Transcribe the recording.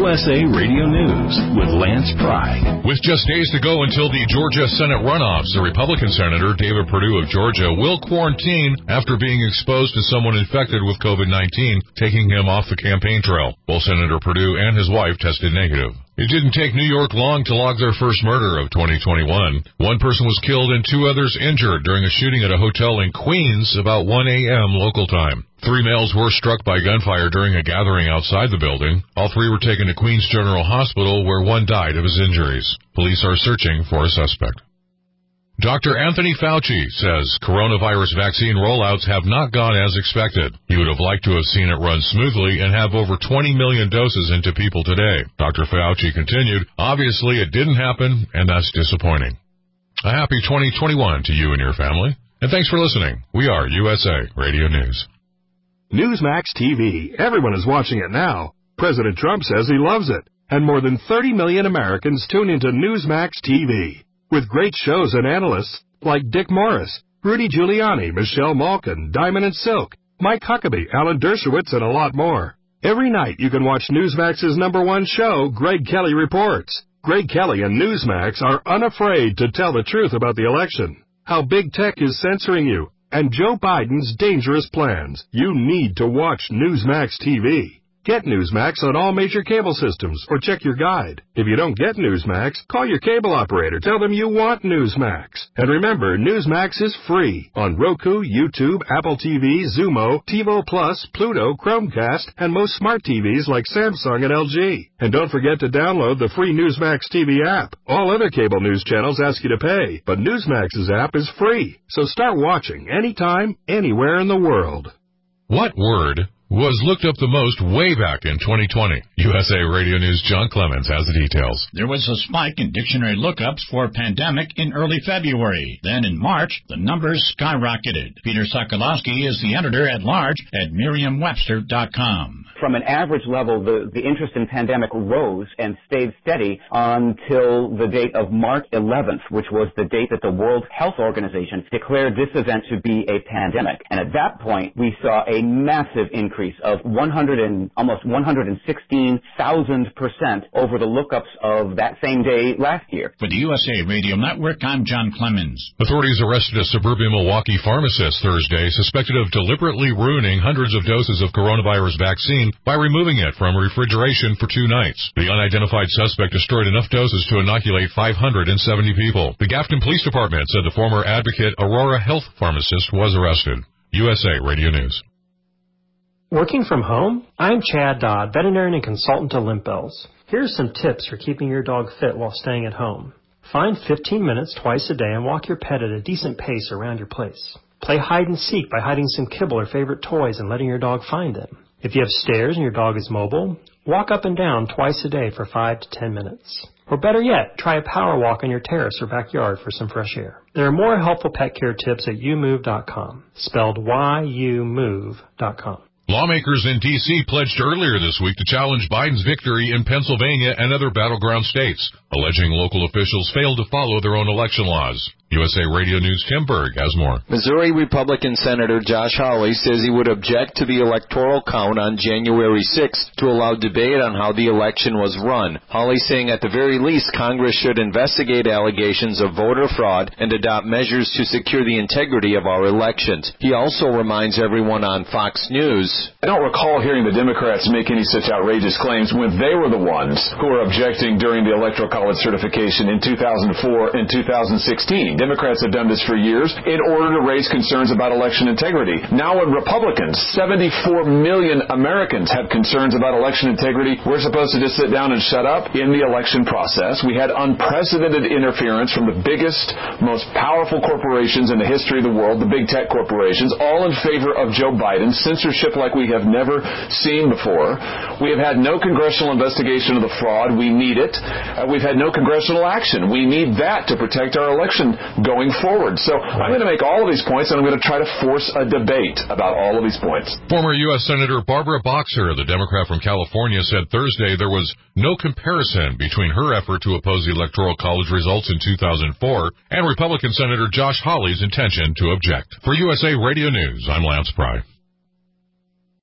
USA Radio News with Lance Pry. With just days to go until the Georgia Senate runoffs, the Republican Senator David Perdue of Georgia will quarantine after being exposed to someone infected with COVID-19, taking him off the campaign trail. Both Senator Perdue and his wife tested negative. It didn't take New York long to log their first murder of 2021. One person was killed and 2 others injured during a shooting at a hotel in Queens about 1 a.m. local time. 3 males were struck by gunfire during a gathering outside the building. All 3 were taken to Queens General Hospital, where 1 died of his injuries. Police are searching for a suspect. Dr. Anthony Fauci says coronavirus vaccine rollouts have not gone as expected. He would have liked to have seen it run smoothly and have over 20 million doses into people today. Dr. Fauci continued, obviously it didn't happen, and that's disappointing. A happy 2021 to you and your family, and thanks for listening. We are USA Radio News. Newsmax TV. Everyone is watching it now. President Trump says he loves it, and more than 30 million Americans tune into Newsmax TV. With great shows and analysts like Dick Morris, Rudy Giuliani, Michelle Malkin, Diamond and Silk, Mike Huckabee, Alan Dershowitz, and a lot more. Every night you can watch Newsmax's #1 show, Greg Kelly Reports. Greg Kelly and Newsmax are unafraid to tell the truth about the election, how big tech is censoring you, and Joe Biden's dangerous plans. You need to watch Newsmax TV. Get Newsmax on all major cable systems or check your guide. If you don't get Newsmax, call your cable operator. Tell them you want Newsmax. And remember, Newsmax is free on Roku, YouTube, Apple TV, Xumo, TiVo Plus, Pluto, Chromecast, and most smart TVs like Samsung and LG. And don't forget to download the free Newsmax TV app. All other cable news channels ask you to pay, but Newsmax's app is free. So start watching anytime, anywhere in the world. What word was looked up the most way back in 2020? USA Radio News' John Clemens has the details. There was a spike in dictionary lookups for pandemic in early February. Then in March, the numbers skyrocketed. Peter Sokolowski is the editor-at-large at Merriam-Webster.com. From an average level, the interest in pandemic rose and stayed steady until the date of March 11th, which was the date that the World Health Organization declared this event to be a pandemic. And at that point, we saw a massive increase of almost 116,000% over the lookups of that same day last year. For the USA Radio Network, I'm John Clemens. Authorities arrested a suburban Milwaukee pharmacist Thursday suspected of deliberately ruining hundreds of doses of coronavirus vaccine by removing it from refrigeration for 2 nights. The unidentified suspect destroyed enough doses to inoculate 570 people. The Grafton Police Department said the former Advocate Aurora Health pharmacist was arrested. USA Radio News. Working from home? I'm Chad Dodd, veterinarian and consultant to Limp Bells. Here are some tips for keeping your dog fit while staying at home. Find 15 minutes twice a day and walk your pet at a decent pace around your place. Play hide and seek by hiding some kibble or favorite toys and letting your dog find them. If you have stairs and your dog is mobile, walk up and down twice a day for 5 to 10 minutes. Or better yet, try a power walk on your terrace or backyard for some fresh air. There are more helpful pet care tips at youmove.com, spelled YOUMOVE.com. Lawmakers in D.C. pledged earlier this week to challenge Biden's victory in Pennsylvania and other battleground states, alleging local officials failed to follow their own election laws. USA Radio News' Tim Berg has more. Missouri Republican Senator Josh Hawley says he would object to the electoral count on January 6th to allow debate on how the election was run. Hawley saying at the very least Congress should investigate allegations of voter fraud and adopt measures to secure the integrity of our elections. He also reminds everyone on Fox News, I don't recall hearing the Democrats make any such outrageous claims when they were the ones who were objecting during the Electoral College certification in 2004 and 2016. Democrats have done this for years in order to raise concerns about election integrity. Now when Republicans, 74 million Americans, have concerns about election integrity, we're supposed to just sit down and shut up in the election process. We had unprecedented interference from the biggest, most powerful corporations in the history of the world, the big tech corporations, all in favor of Joe Biden, censorship like we have never seen before. We have had no congressional investigation of the fraud. We need it. We've had no congressional action. We need that to protect our election going forward. So I'm going to make all of these points, and I'm going to try to force a debate about all of these points. Former U.S. Senator Barbara Boxer, the Democrat from California, said Thursday there was no comparison between her effort to oppose the Electoral College results in 2004 and Republican Senator Josh Hawley's intention to object. For USA Radio News, I'm Lance Pry.